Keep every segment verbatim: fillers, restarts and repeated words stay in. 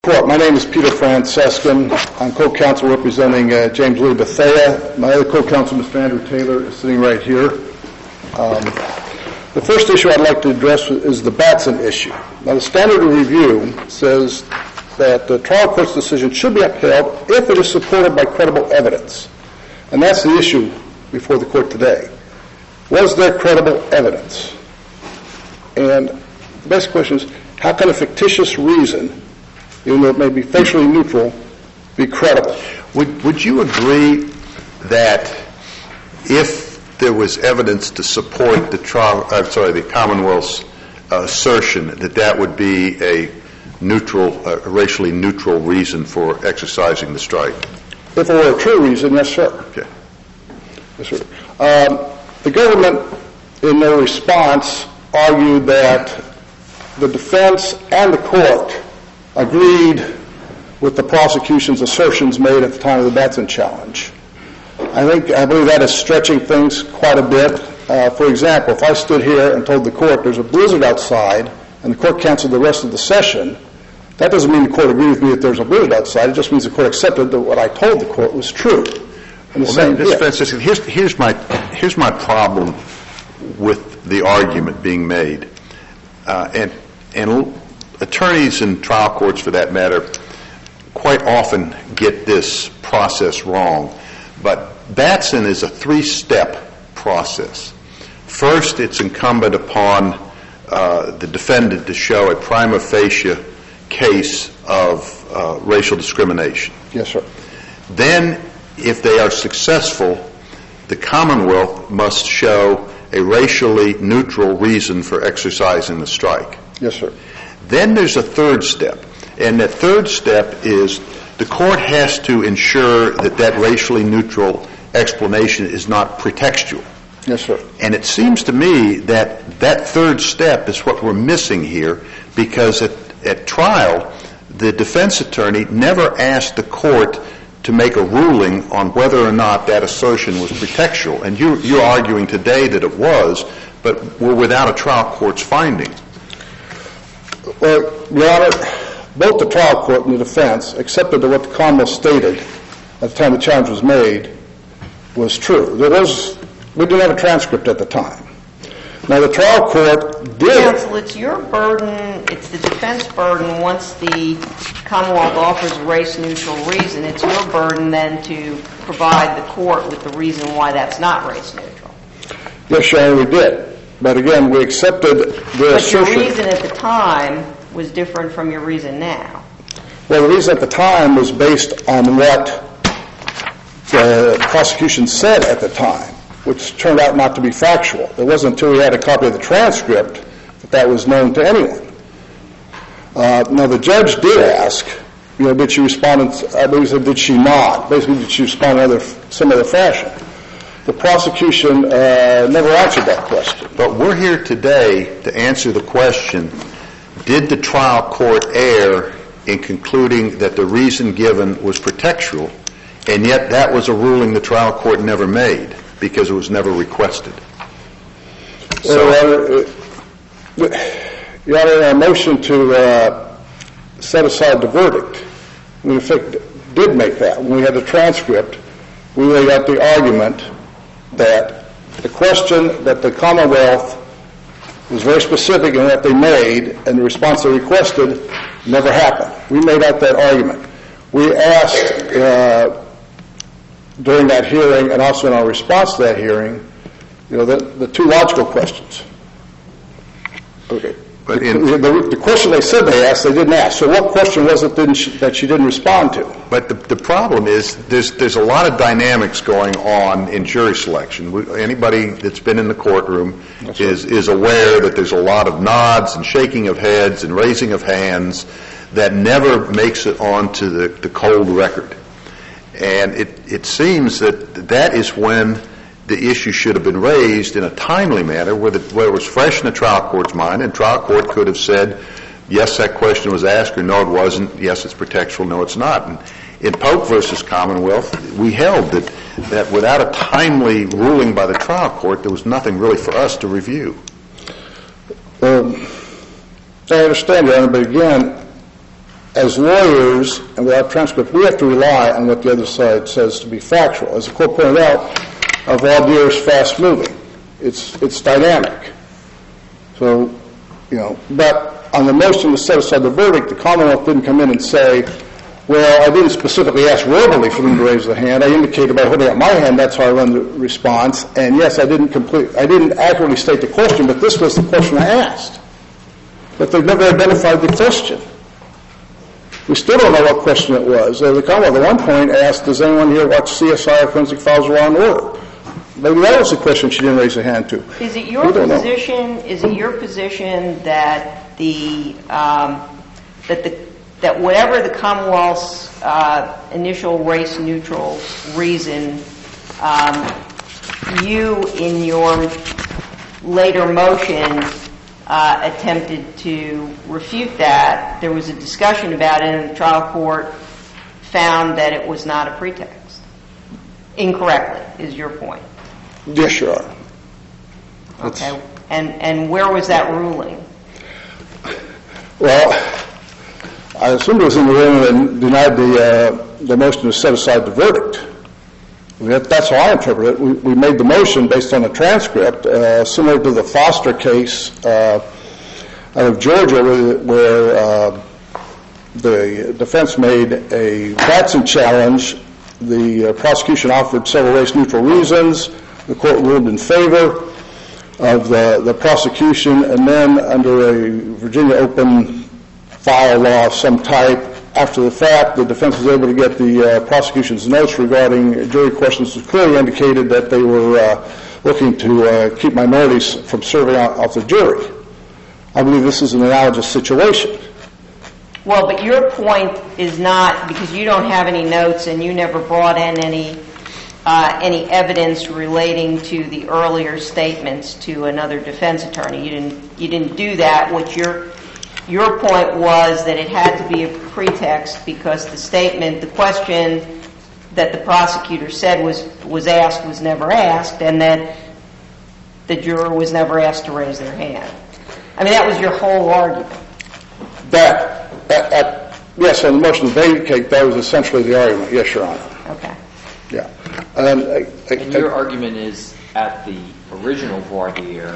Court. My name is Peter Francescan. I'm co-counsel representing uh, James Lee Bethea. My other co-counsel, Mister Andrew Taylor, is sitting right here. Um, the first issue I'd like to address is the Batson issue. Now, the standard of review says that the trial court's decision should be upheld if it is supported by credible evidence. And that's the issue before the court today. Was there credible evidence? And the basic question is, how can a fictitious reason, even though it may be facially neutral, be credible? Would, would you agree that if there was evidence to support the trial, uh, sorry, the Commonwealth's uh, assertion that that would be a neutral, uh, racially neutral reason for exercising the strike? If it were a true reason, yes, sir. Okay. Yes, sir. Um, the government, in their response, argued that the defense and the court agreed with the prosecution's assertions made at the time of the Batson challenge. I think, I believe that is stretching things quite a bit. Uh, for example, if I stood here and told the court there's a blizzard outside and the court canceled the rest of the session, that doesn't mean the court agreed with me that there's a blizzard outside. It just means the court accepted that what I told the court was true. And the well, same, Mister Franciscan, here's, here's my here's my problem with the argument being made, uh, and and attorneys and trial courts, for that matter, quite often get this process wrong. But Batson is a three-step process. First, it's incumbent upon uh, the defendant to show a prima facie case of uh, racial discrimination. Yes, sir. Then, if they are successful, the Commonwealth must show a racially neutral reason for exercising the strike. Yes, sir. Then there's a third step, and that third step is the court has to ensure that that racially neutral explanation is not pretextual. Yes, sir. And it seems to me that that third step is what we're missing here, because at, at trial, the defense attorney never asked the court to make a ruling on whether or not that assertion was pretextual. And you, you're arguing today that it was, but we're without a trial court's finding. Well, Your Honor, both the trial court and the defense accepted that what the Commonwealth stated at the time the challenge was made was true. There was, we didn't have a transcript at the time. Now, the trial court did. Counsel, it's your burden, it's the defense burden. Once the Commonwealth offers a race-neutral reason, it's your burden then to provide the court with the reason why that's not race-neutral. Yes, Your Honor, we did. But again, we accepted their but assertion. But your reason at the time was different from your reason now. Well, the reason at the time was based on what the prosecution said at the time, which turned out not to be factual. It wasn't until we had a copy of the transcript that that was known to anyone. Uh, now, the judge did ask, you know, did she respond, in, I believe he said, did she not? Basically, did she respond in other, similar fashion? The prosecution uh, never answered that question. But we're here today to answer the question, did the trial court err in concluding that the reason given was pretextual, and yet that was a ruling the trial court never made because it was never requested? Well, so, uh, Your Honor, our motion to uh, set aside the verdict, we in effect did make that. When we had the transcript, we laid out the argument that the question that the Commonwealth was very specific in what they made and the response they requested never happened. We made out that argument. We asked uh, during that hearing and also in our response to that hearing, you know, the, the two logical questions. Okay. But in, the, the, the question they said they asked, they didn't ask. So what question was it didn't she, that she didn't respond to? But the, the problem is there's there's a lot of dynamics going on in jury selection. We, anybody that's been in the courtroom that's is right. is aware that there's a lot of nods and shaking of heads and raising of hands that never makes it onto the, the cold record. And it, it seems that that is when the issue should have been raised in a timely manner where, the, where it was fresh in the trial court's mind, and trial court could have said, yes, that question was asked, or no, it wasn't, yes, it's pretextual, no, it's not. And in Polk versus Commonwealth, we held that, that without a timely ruling by the trial court, there was nothing really for us to review. Um, I understand, Your Honor, but again, as lawyers and without transcript, we have to rely on what the other side says to be factual. As the court pointed out, a voir dire is fast-moving. It's it's dynamic. So, you know, but on the motion to set aside the verdict, the Commonwealth didn't come in and say, well, I didn't specifically ask verbally for them to raise the hand. I indicated by holding up my hand, that's how I run the response. And yes, I didn't complete, I didn't accurately state the question, but this was the question I asked. But they've never identified the question. We still don't know what question it was. Uh, the Commonwealth at one point asked, does anyone here watch C S I or Forensic Files of Law and Order? Maybe that was the question she didn't raise her hand to. Is it your position? Know. Is it your position that the um, that the that whatever the Commonwealth's uh, initial race-neutral reason, um, you in your later motion uh, attempted to refute that? There was a discussion about it, and the trial court found that it was not a pretext. Incorrectly, is your point? Yes, Your Honor. Okay. And and where was that ruling? Well, I assume it was in the ruling that denied the uh, the motion to set aside the verdict. That, that's how I interpret it. We, we made the motion based on a transcript, uh, similar to the Foster case uh, out of Georgia, where, where uh, the defense made a Batson challenge. The uh, prosecution offered several race-neutral reasons. The court ruled in favor of the, the prosecution, and then under a Virginia open file law of some type, after the fact, the defense was able to get the uh, prosecution's notes regarding jury questions that clearly indicated that they were uh, looking to uh, keep minorities from serving out off the jury. I believe this is an analogous situation. Well, but your point is not, because you don't have any notes and you never brought in any uh, any evidence relating to the earlier statements to another defense attorney. You didn't you didn't do that. What your your point was that it had to be a pretext because the statement, the question that the prosecutor said was was asked was never asked, and that the juror was never asked to raise their hand. I mean, that was your whole argument. That. At, at, yes, on the motion to vacate, that was essentially the argument. Yes, Your Honor. Okay. Yeah. And, I, I, and your I, argument is at the original voir dire,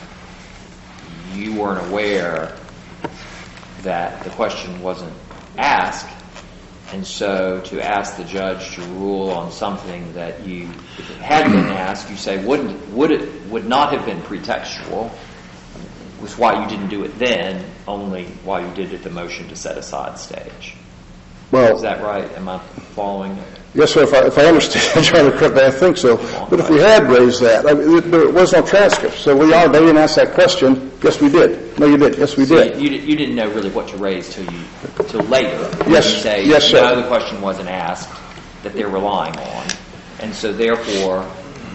you weren't aware that the question wasn't asked, and so to ask the judge to rule on something that you, if it had been asked, you say wouldn't would it would not have been pretextual. Was why you didn't do it then, only why you did it at the motion to set aside stage. Well, is that right? Am I following? Yes, sir. If I, if I understand Your Honor correctly, I think so. But if we had raised that, I mean, there was no transcript. So we are. They didn't ask that question. Yes, we did. No, you did. Yes, we so did. You, you didn't know really what to raise till you till later. Yes. You say, yes, sir. No, the question wasn't asked that they're relying on, and so therefore.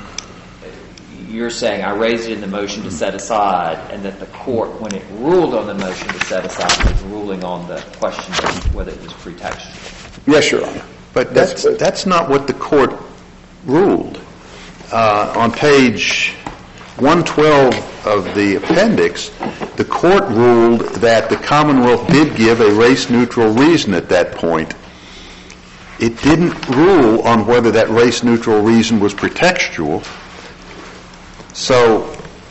You're saying I raised it in the motion to set aside, and that the court, when it ruled on the motion to set aside, was ruling on the question of whether it was pretextual. Yes, Your Honor. But that's that's not what the court ruled. Uh, on page one twelve of the appendix, the court ruled that the Commonwealth did give a race-neutral reason at that point. It didn't rule on whether that race-neutral reason was pretextual. So,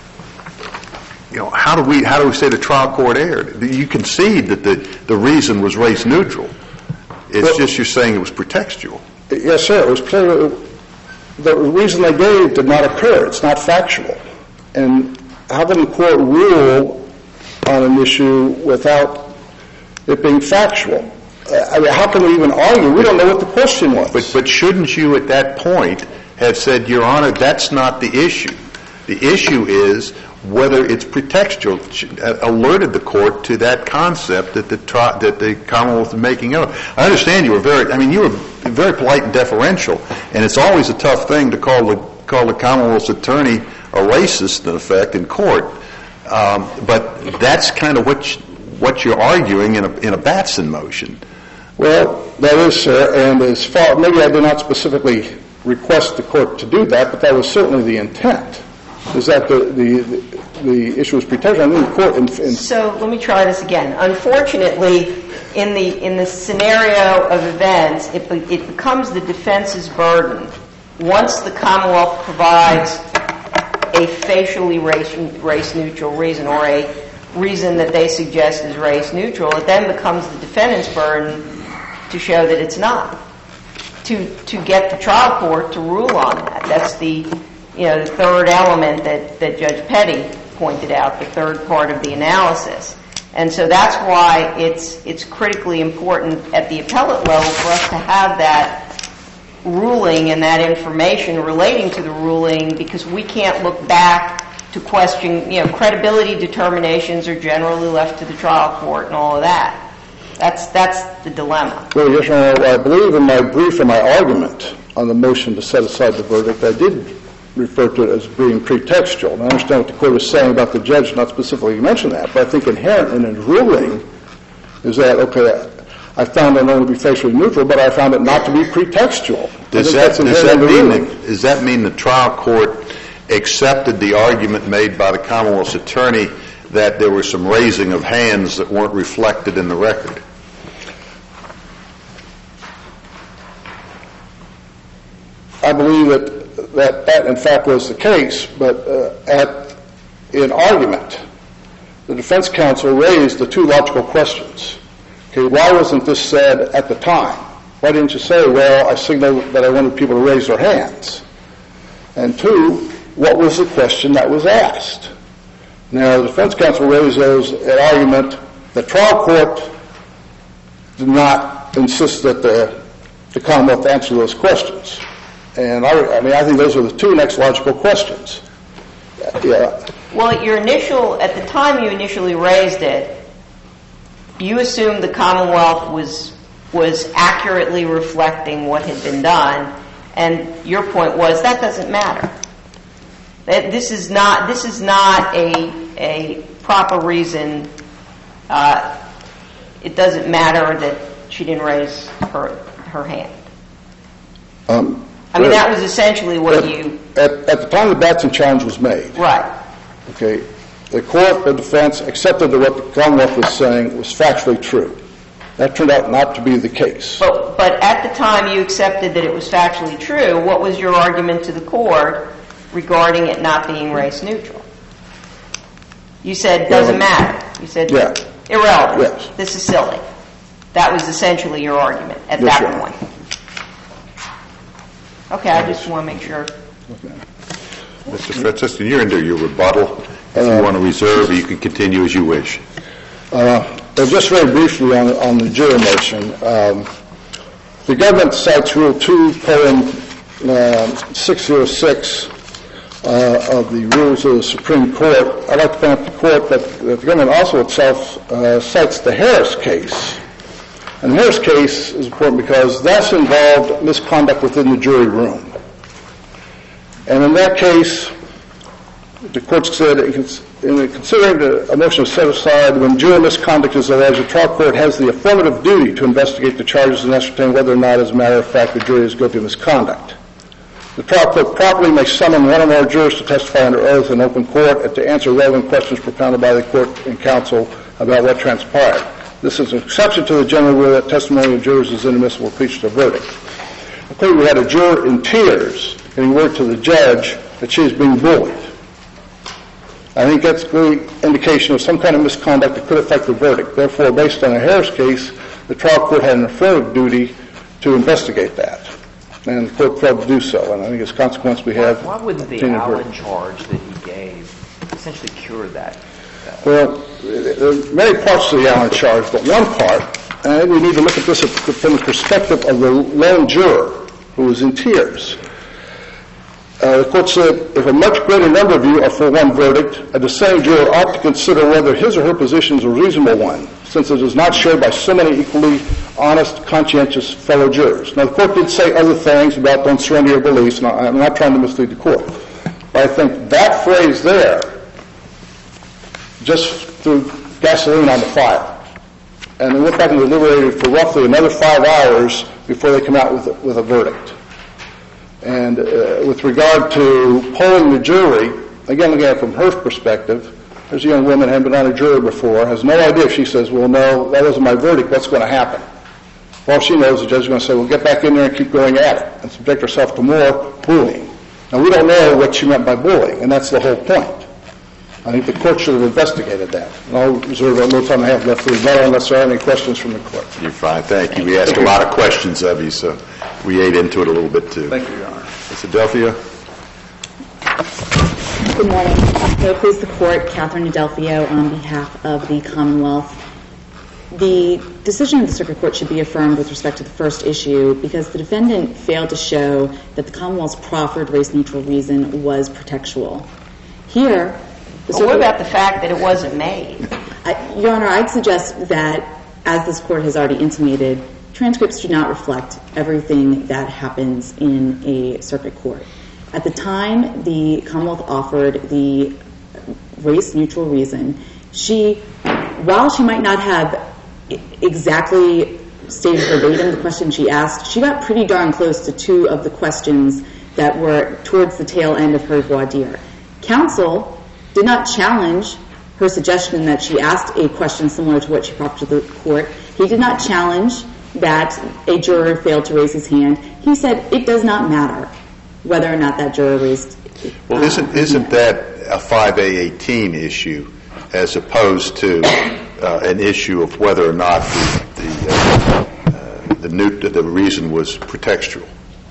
you know, how do we how do we say the trial court erred? You concede that the, the reason was race neutral. It's well, just you're saying it was pretextual. Yes, sir. It was clear the reason they gave did not occur. It's not factual. And how can the court rule on an issue without it being factual? Uh, I mean, how can we even argue? We don't know what the question was. But but shouldn't you at that point have said, Your Honor, that's not the issue. The issue is whether it's pretextual, alerted the court to that concept that the tri- that the Commonwealth is making of. I understand you were very, I mean, you were very polite and deferential, and it's always a tough thing to call the call the Commonwealth's attorney a racist, in effect, in court. Um, but that's kind of what you, what you're arguing in a in a Batson motion. Well, that is, sir, and as far maybe I did not specifically request the court to do that, but that was certainly the intent. is that the, the, the issue was pretextual. I think the court... In, in so let me try this again. Unfortunately, in the, in the scenario of events, it, it becomes the defense's burden. Once the Commonwealth provides a facially race, race-neutral reason or a reason that they suggest is race-neutral, it then becomes the defendant's burden to show that it's not, to to get the trial court to rule on that. That's the, you know, the third element that, that Judge Petty pointed out, the third part of the analysis. And so that's why it's it's critically important at the appellate level for us to have that ruling and that information relating to the ruling, because we can't look back to question, you know, credibility determinations are generally left to the trial court and all of that. That's that's the dilemma. Well, yes, Your Honor, I believe in my brief and my argument on the motion to set aside the verdict, I did refer to it as being pretextual. And I understand what the court is saying about the judge not specifically mention that, but I think inherent in his ruling is that, okay, I found it not to be facially neutral, but I found it not to be pretextual. Does that, does that mean that, does that mean the trial court accepted the argument made by the Commonwealth's attorney that there was some raising of hands that weren't reflected in the record? I believe that that, that in fact was the case, but uh, at in argument, the defense counsel raised the two logical questions. Okay, why wasn't this said at the time? Why didn't you say, well, I signaled that I wanted people to raise their hands? And two, what was the question that was asked? Now, the defense counsel raised those at argument. The trial court did not insist that the, the Commonwealth answer those questions. And I, I mean, I think those are the two next logical questions. Yeah. Well, at your initial, at the time you initially raised it, you assumed the Commonwealth was was accurately reflecting what had been done, and your point was that doesn't matter. That this is not this is not a a proper reason. Uh, it doesn't matter that she didn't raise her her hand. Um, I mean, that was essentially what at, you... At, at the time the Batson challenge was made. Right. Okay. The court, the defense, accepted that what the Commonwealth was saying was factually true. That turned out not to be the case. But, but at the time you accepted that it was factually true, what was your argument to the court regarding it not being race neutral? You said, doesn't matter. You said, yeah. irrelevant. Yes. This is silly. That was essentially your argument at yes, that sure. point. Okay, I just want to make sure. Okay. Mister Franciscan, you're into your rebuttal. If uh, you want to reserve, you can continue as you wish. Uh, just very briefly on, on the jury motion. Um, the government cites Rule two, colon, uh, six oh six uh, of the rules of the Supreme Court. I'd like to point out to the court that, that the government also itself uh, cites the Harris case. And the Harris case is important because that's involved misconduct within the jury room. And in that case, the court said, in considering the, a motion to set aside when jury misconduct is alleged, the trial court has the affirmative duty to investigate the charges and ascertain whether or not, as a matter of fact, the jury is guilty of misconduct. The trial court properly may summon one or more jurors to testify under oath in open court and to answer relevant questions propounded by the court and counsel about what transpired. This is an exception to the general rule that testimony of jurors is inadmissible to preach the verdict. Okay, we had a juror in tears getting word to the judge that she was being bullied. I think that's the indication of some kind of misconduct that could affect the verdict. Therefore, based on the Harris case, the trial court had an affirmative duty to investigate that. And the court failed to do so. And I think as a consequence, we have... Why wouldn't the Allen charge that he gave essentially cure that? Well, there are many parts to the Allen charge, but one part, and I think we need to look at this from the perspective of the lone juror who was in tears. Uh, the court said, if a much greater number of you are for one verdict, a dissenting juror ought to consider whether his or her position is a reasonable one, since it is not shared by so many equally honest, conscientious fellow jurors. Now, the court did say other things about don't surrender your beliefs, and I'm not trying to mislead the court. But I think that phrase there just threw gasoline on the fire. And they went back and deliberated for roughly another five hours before they come out with a, with a verdict. And uh, with regard to polling the jury, again, looking at it from her perspective, there's a young woman who hadn't been on a jury before, has no idea if she says, well, no, that wasn't my verdict, what's going to happen? All she knows, the judge is going to say, well, get back in there and keep going at it and subject herself to more bullying. Now, we don't know what she meant by bullying, and that's the whole point. I think the court should have investigated that. And I'll reserve a little time I have left for rebuttal unless there are any questions from the court. You're fine. Thank you. We asked a lot of questions of you, so we ate into it a little bit, too. Thank you, Your Honor. Miz Adelphia. Good morning. May it please the Court, Catherine Adelphio on behalf of the Commonwealth. The decision of the Circuit Court should be affirmed with respect to the first issue because the defendant failed to show that the Commonwealth's proffered race-neutral reason was pretextual. Here, the But what about the fact that it wasn't made? I, Your Honor, I'd suggest that, as this Court has already intimated, transcripts do not reflect everything that happens in a circuit court. At the time the Commonwealth offered the race-neutral reason, she, while she might not have exactly stated verbatim the question she asked, she got pretty darn close to two of the questions that were towards the tail end of her voir dire. Counsel did not challenge her suggestion that she asked a question similar to what she proffered to the court. He did not challenge that a juror failed to raise his hand. He said it does not matter whether or not that juror raised. Well, isn't isn't that a five A eighteen issue as opposed to uh, an issue of whether or not the the, uh, uh, the, new, the reason was pretextual?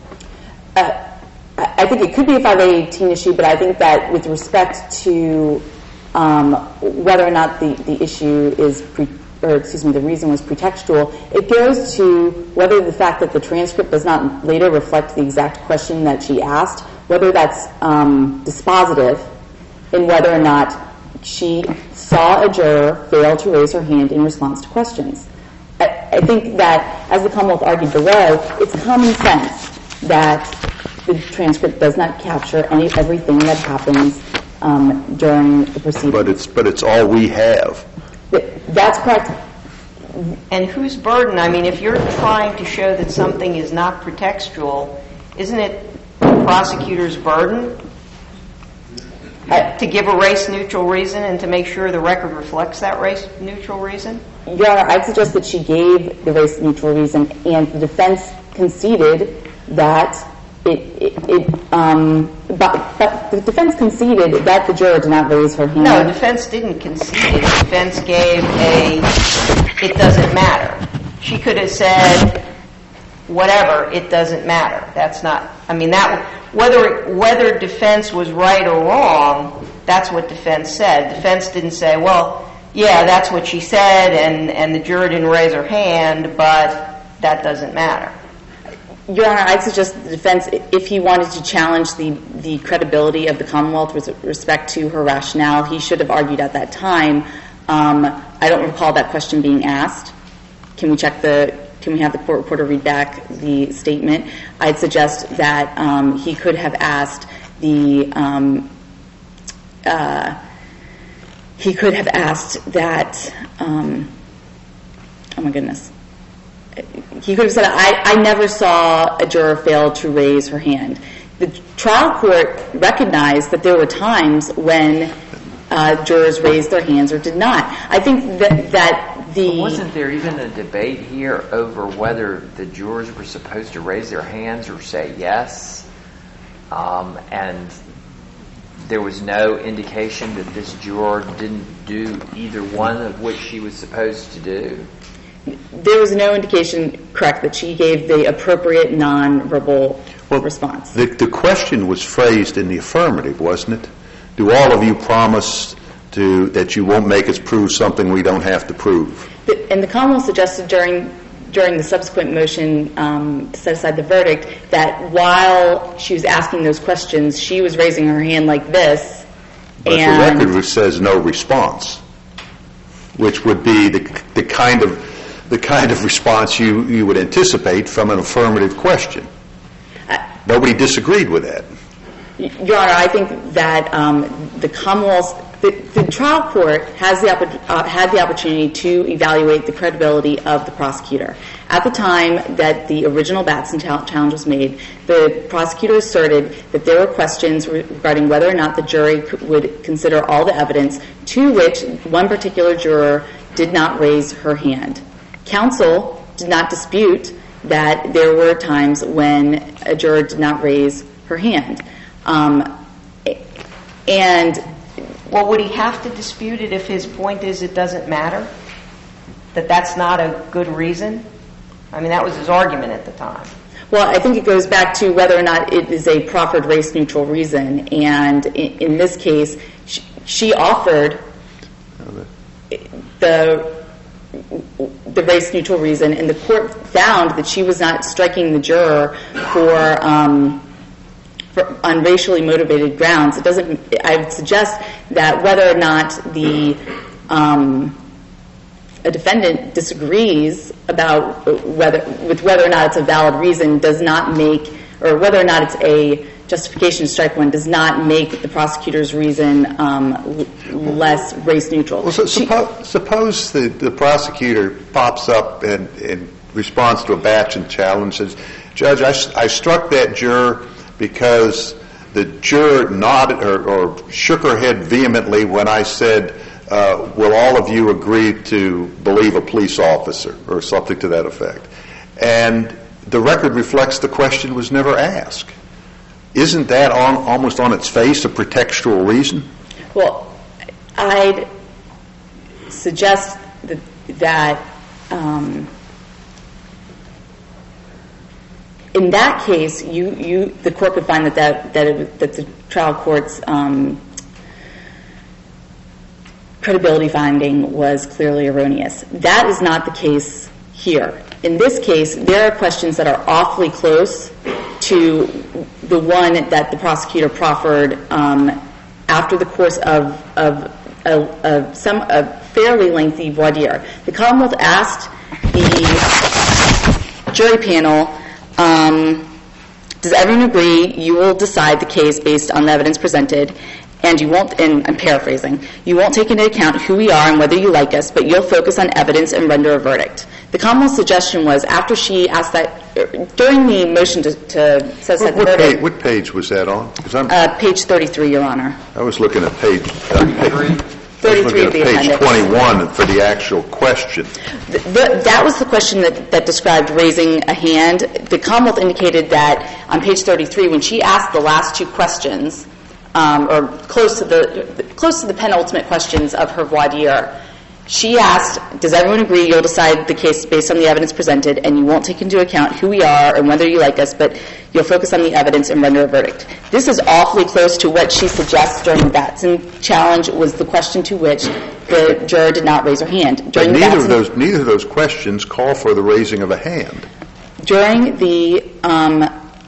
Uh, I think it could be a five A eighteen issue, but I think that with respect to um, whether or not the, the issue is pre, or excuse me, the reason was pretextual, it goes to whether the fact that the transcript does not later reflect the exact question that she asked, whether that's um, dispositive in whether or not she saw a juror fail to raise her hand in response to questions. I, I think that, as the Commonwealth argued below, it's common sense that the transcript does not capture any everything that happens um, during the proceedings. But it's but it's all we have. That's correct. And whose burden? I mean, if you're trying to show that something is not pretextual, isn't it the prosecutor's burden to give a race-neutral reason and to make sure the record reflects that race-neutral reason? Your Honor, I'd suggest that she gave the race-neutral reason, and the defense conceded that it, it, it um, but, but the defense conceded that the juror did not raise her hand. No, the defense didn't concede it. The defense gave a, it doesn't matter. She could have said, whatever, it doesn't matter. That's not, I mean, that, whether, whether defense was right or wrong, that's what defense said. Defense didn't say, well, yeah, that's what she said, and, and the juror didn't raise her hand, but that doesn't matter. Your Honor, I'd suggest the defense, if he wanted to challenge the, the credibility of the Commonwealth with respect to her rationale, he should have argued at that time. Um, I don't recall that question being asked. Can we check the, can we have the court reporter read back the statement? I'd suggest that um, he could have asked the, um, uh, he could have asked that, um, oh my goodness. He could have said, I, I never saw a juror fail to raise her hand. The trial court recognized that there were times when uh, jurors raised their hands or did not. I think that, that the... But wasn't there even a debate here over whether the jurors were supposed to raise their hands or say yes? Um, and there was no indication that this juror didn't do either one of which she was supposed to do? There was no indication, correct, that she gave the appropriate nonverbal well, response. The, the question was phrased in the affirmative, wasn't it? Do all of you promise to that you won't make us prove something we don't have to prove? The, and the Commonwealth suggested during during the subsequent motion um, to set aside the verdict that while she was asking those questions, she was raising her hand like this. But and the record says no response, which would be the the kind of the kind of response you, you would anticipate from an affirmative question. Uh, Nobody disagreed with that. Your Honor, I think that um, the Commonwealth's the, the trial court has the, uh, had the opportunity to evaluate the credibility of the prosecutor. At the time that the original Batson challenge was made, the prosecutor asserted that there were questions regarding whether or not the jury would consider all the evidence, to which one particular juror did not raise her hand. Counsel did not dispute that there were times when a juror did not raise her hand. Um, and Well, would he have to dispute it if his point is it doesn't matter? That that's not a good reason? I mean, that was his argument at the time. Well, I think it goes back to whether or not it is a proffered race-neutral reason. And in, in this case, she, she offered the the race-neutral reason, and the court found that she was not striking the juror for, um, for on racially motivated grounds. It doesn't. I would suggest that whether or not the um, a defendant disagrees about whether with whether or not it's a valid reason does not make, or whether or not it's a justification to strike one does not make the prosecutor's reason um, l- less race neutral. Well, so, suppo- suppose the, the prosecutor pops up and in response to a Batson challenge and says, "Judge, I, I struck that juror because the juror nodded or, or shook her head vehemently when I said, Uh, will all of you agree to believe a police officer," or something to that effect. And the record reflects the question was never asked. Isn't that on, almost on its face a pretextual reason? Well, I'd suggest that, that um, in that case, you, you the court could find that that that, it, that the trial court's um, credibility finding was clearly erroneous. That is not the case here. In this case, there are questions that are awfully close to the one that the prosecutor proffered um, after the course of, of a, a, some, a fairly lengthy voir dire. The Commonwealth asked the jury panel, um, does everyone agree you will decide the case based on the evidence presented? And you won't, and I'm paraphrasing, you won't take into account who we are and whether you like us, but you'll focus on evidence and render a verdict. The Commonwealth's suggestion was, after she asked that, during the motion to, to set aside the What, verdict. page, what page was that on? 'Cause I'm, Uh, page thirty-three, Your Honor. I was looking at page, uh, page thirty-three of the page appendix. twenty-one for the actual question. The, the, that was the question that, that described raising a hand. The Commonwealth indicated that on page thirty-three, when she asked the last two questions, um, or close to the close to the penultimate questions of her voir dire, she asked, does everyone agree you'll decide the case based on the evidence presented and you won't take into account who we are and whether you like us, but you'll focus on the evidence and render a verdict. This is awfully close to what she suggests during the Batson challenge, was the question to which the juror did not raise her hand. During But the neither Batson, of those neither of those questions call for the raising of a hand. During the um,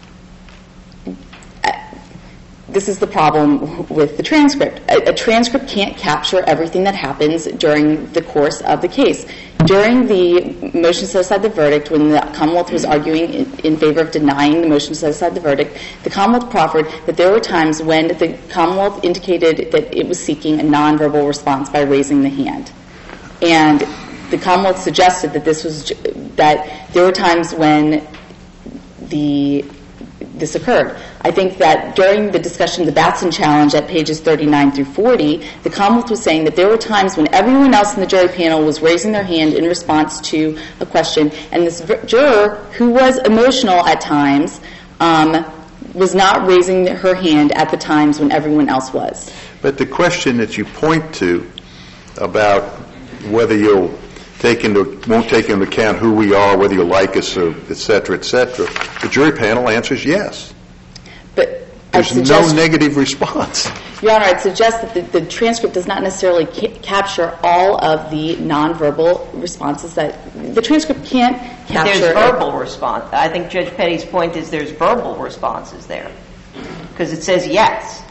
this is the problem with the transcript. A, a transcript can't capture everything that happens during the course of the case. During the motion to set aside the verdict, when the Commonwealth was arguing in, in favor of denying the motion to set aside the verdict, the Commonwealth proffered that there were times when the Commonwealth indicated that it was seeking a nonverbal response by raising the hand. And the Commonwealth suggested that this was that there were times when the this occurred. I think that during the discussion of the Batson challenge at pages thirty-nine through forty, the Commonwealth was saying that there were times when everyone else in the jury panel was raising their hand in response to a question, and this juror, who was emotional at times, um, was not raising her hand at the times when everyone else was. But the question that you point to about whether you'll take into won't take into account who we are, whether you like us, or et cetera, et cetera, the jury panel answers yes. But There's I'd suggest, no negative response. Your Honor, I'd suggest that the, the transcript does not necessarily ca- capture all of the nonverbal responses that the transcript can't capture. There's verbal response. I think Judge Petty's point is there's verbal responses there because it says yes.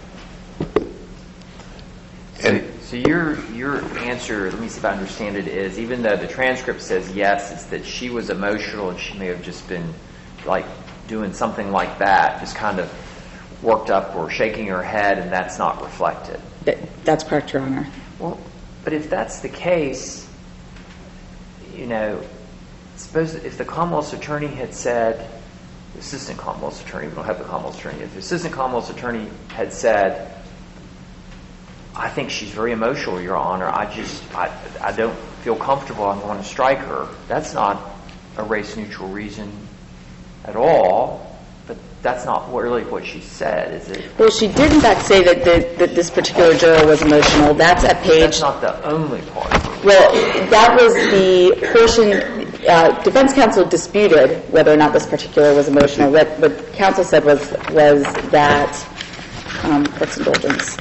And So your your answer, let me see if I understand it, is even though the transcript says yes, it's that she was emotional and she may have just been like doing something like that, just kind of worked up or shaking her head, and that's not reflected. That, That's correct, Your Honor. Well, but if that's the case, you know, suppose if the Commonwealth's attorney had said, the assistant Commonwealth's attorney, we don't have the Commonwealth's attorney, if the assistant Commonwealth's attorney had said, I think she's very emotional, Your Honor, I just, I, I don't feel comfortable, I want to strike her, that's not a race-neutral reason at all. But that's not really what she said, is it? Well, she did in fact say that, the, that this particular juror was emotional. That's at page... That's not the only part. Well, that was the portion... Uh, defense counsel disputed whether or not this particular was emotional. What, what counsel said was was that... Um, court's indulgence.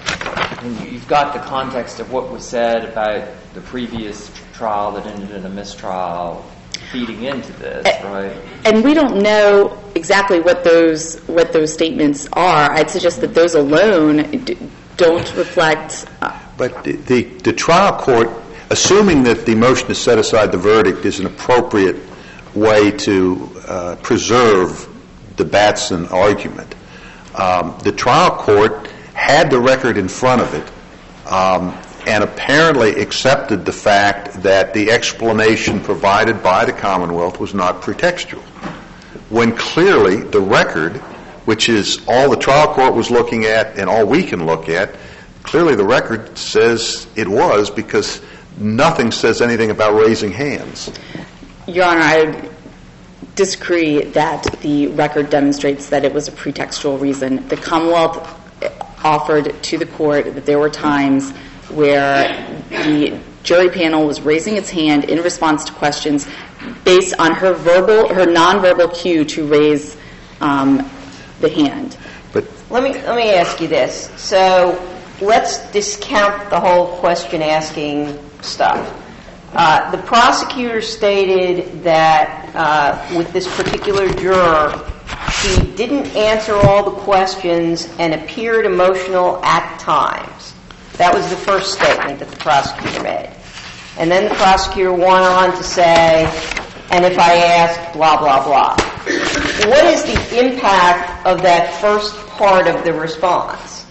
And you've got the context of what was said about the previous trial that ended in a mistrial feeding into this, right? And we don't know exactly what those what those statements are. I'd suggest that those alone d- don't reflect. Uh, But the, the the trial court, assuming that the motion to set aside the verdict is an appropriate way to uh, preserve the Batson argument, um, the trial court had the record in front of it, um, and apparently accepted the fact that the explanation provided by the Commonwealth was not pretextual, when clearly the record, which is all the trial court was looking at and all we can look at, clearly the record says it was, because nothing says anything about raising hands. Your Honor, I disagree that the record demonstrates that it was a pretextual reason. The Commonwealth offered to the court that there were times where the jury panel was raising its hand in response to questions based on her verbal, her nonverbal cue to raise um, the hand. But Let me let me ask you this. So let's discount the whole question asking stuff. Uh, the prosecutor stated that uh, with this particular juror, she didn't answer all the questions and appeared emotional at times. That was the first statement that the prosecutor made. And then the prosecutor went on to say, and if I ask, blah, blah, blah. What is the impact of that first part of the response?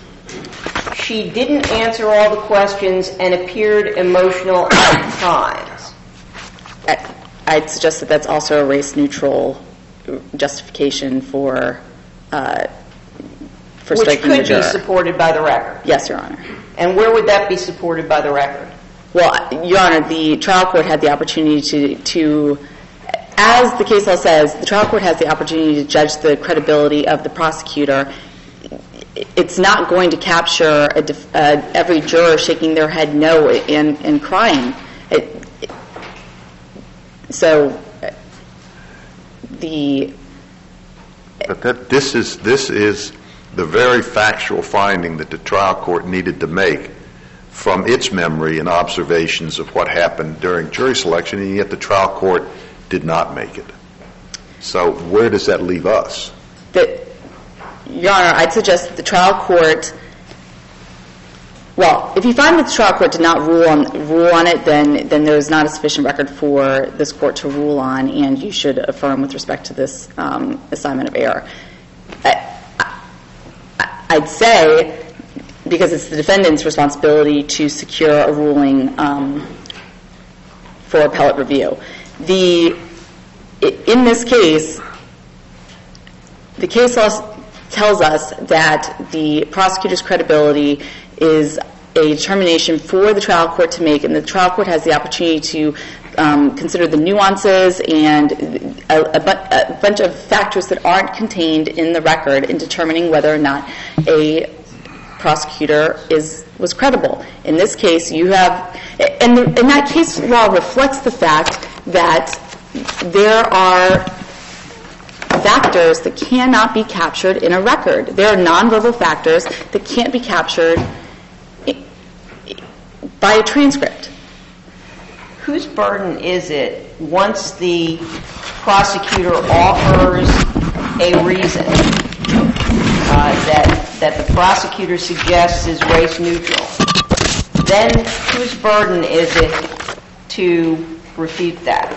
She didn't answer all the questions and appeared emotional at times. I'd suggest that that's also a race-neutral justification for uh, for Which striking the could juror. be supported by the record. Yes, Your Honor. And where would that be supported by the record? Well, Your Honor, the trial court had the opportunity to, to, as the case law says, the trial court has the opportunity to judge the credibility of the prosecutor. It's not going to capture a def, uh, every juror shaking their head no and, and crying. It, it, so the... But that, this is this is the very factual finding that the trial court needed to make from its memory and observations of what happened during jury selection, and yet the trial court did not make it. So where does that leave us? The, Your Honor, I'd suggest that the trial court, well, if you find that the trial court did not rule on rule on it, then then there is not a sufficient record for this court to rule on, and you should affirm with respect to this um, assignment of error. I, I, I'd say, because it's the defendant's responsibility to secure a ruling um, for appellate review. The in this case, the case law tells us that the prosecutor's credibility is a determination for the trial court to make, and the trial court has the opportunity to um, consider the nuances and a, a, bu- a bunch of factors that aren't contained in the record in determining whether or not a prosecutor is was credible. In this case, you have, and, the, and that case law reflects the fact that there are factors that cannot be captured in a record. There are nonverbal factors that can't be captured by a transcript. Whose burden is it once the prosecutor offers a reason uh, that that the prosecutor suggests is race neutral? Then whose burden is it to refute that?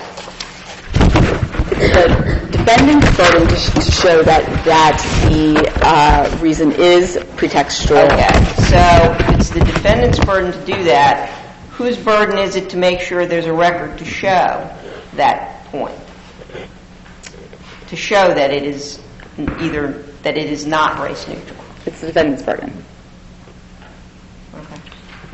The defendant's burden to, sh- to show that that the uh, reason is pretextual. Okay, So if it's the defendant's burden to do that, whose burden is it to make sure there's a record to show that point? To show that it is either, that it is not race neutral? It's the defendant's burden. Okay.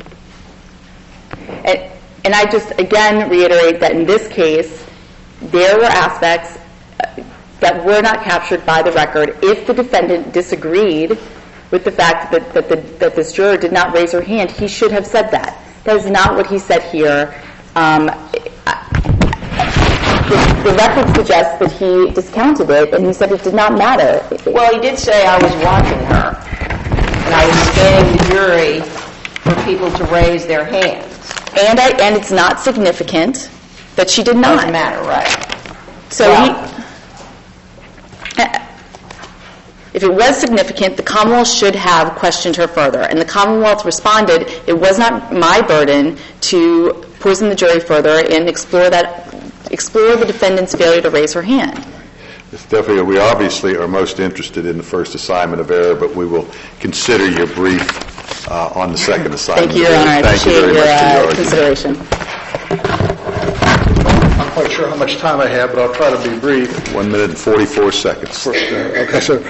And, and I just, again, reiterate that in this case, there were aspects uh, that were not captured by the record. If the defendant disagreed with the fact that, that, the, that this juror did not raise her hand, he should have said that. That is not what he said here. Um, the, the record suggests that he discounted it, and he said it did not matter. Well, he did say, I was watching her, and I was scanning the jury for people to raise their hands. And, I, and it's not significant that she did not. Doesn't matter, right? So Well, he... If it was significant, the Commonwealth should have questioned her further. And the Commonwealth responded, it was not my burden to poison the jury further and explore that, explore the defendant's failure to raise her hand. Miz Delphia, we obviously are most interested in the first assignment of error, but we will consider your brief uh, on the second assignment. Thank you, Your Honor. I Thank you appreciate very your, much for your uh, argument. consideration. I'm not quite sure how much time I have, but I'll try to be brief. One minute and forty-four seconds. First, uh, okay, sir.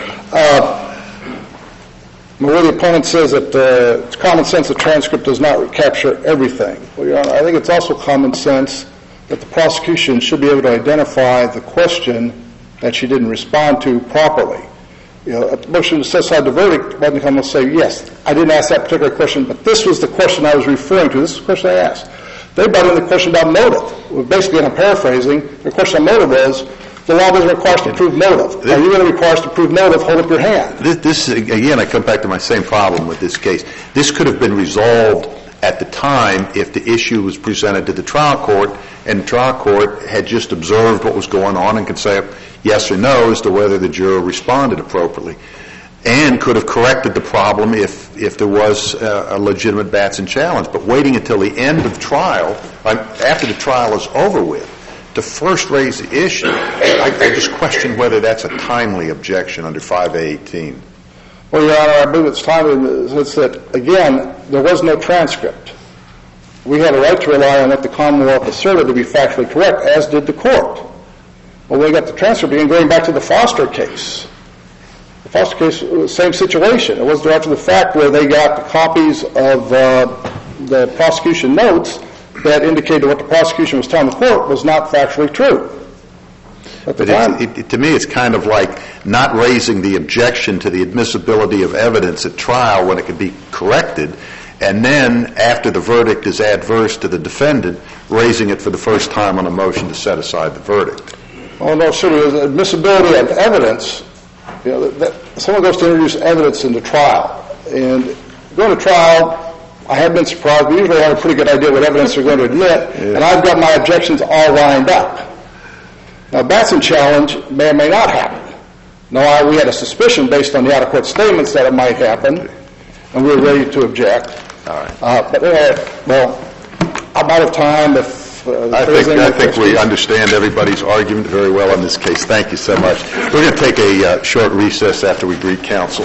Uh, where the opponent says that uh, it's common sense the transcript does not capture everything. Well, Your Honor, I think it's also common sense that the prosecution should be able to identify the question that she didn't respond to properly. You know, at the motion to set aside the verdict, one can almost say, yes, I didn't ask that particular question, but this was the question I was referring to. This is the question I asked. They brought in the question about motive. Well, basically, and I'm paraphrasing, the question on motive was, the law doesn't require us to prove motive. Are you going to require us to prove motive? Hold up your hand. This, this, again, I come back to my same problem with this case. This could have been resolved at the time if the issue was presented to the trial court and the trial court had just observed what was going on and could say yes or no as to whether the juror responded appropriately, and could have corrected the problem if, if there was a, a legitimate Batson challenge. But waiting until the end of the trial, after the trial is over with, to first raise the issue, I, I just question whether that's a timely objection under five A eighteen. Well, Your Honor, I believe it's timely in the sense that, again, there was no transcript. We had a right to rely on what the Commonwealth asserted to be factually correct, as did the court. Well, we got the transcript, again, going back to the Foster case. The Foster case was the same situation. It was after the fact where they got the copies of uh, the prosecution notes that indicated what the prosecution was telling the court was not factually true. At the But time. it, it, to me, it's kind of like not raising the objection to the admissibility of evidence at trial when it could be corrected, and then, after the verdict is adverse to the defendant, raising it for the first time on a motion to set aside the verdict. Oh, no, sir. There's admissibility of evidence. You know, that, that someone goes to introduce evidence into trial. And going to trial, I have been surprised. We usually have a pretty good idea what evidence they're going to admit, yeah. And I've got my objections all lined up. Now, Batson challenge may or may not happen. No, I, we had a suspicion based on the out-of-court statements that it might happen, and we were ready to object. All right. Uh, but, uh, well, I'm out of time. If uh, I think, I think we understand everybody's argument very well in this case. Thank you so much. We're going to take a uh, short recess after we greet counsel.